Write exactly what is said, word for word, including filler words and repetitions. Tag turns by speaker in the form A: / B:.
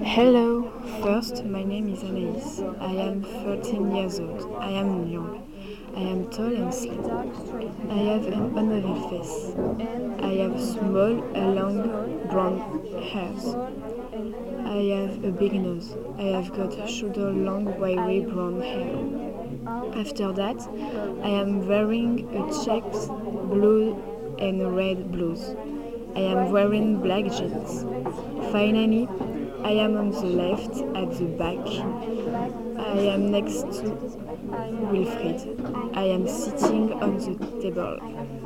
A: Hello, first, my name is Anaïs. I am thirteen years old. I am young. I am tall and slim. I have an unusual face. I have small, long, brown hairs. I have a big nose. I have got shoulder long, wavy brown hair. After that, I am wearing a checked blue and red blouse. I am wearing black jeans. Finally, I am on the left at the back. I am next to Wilfried. I am sitting on the table.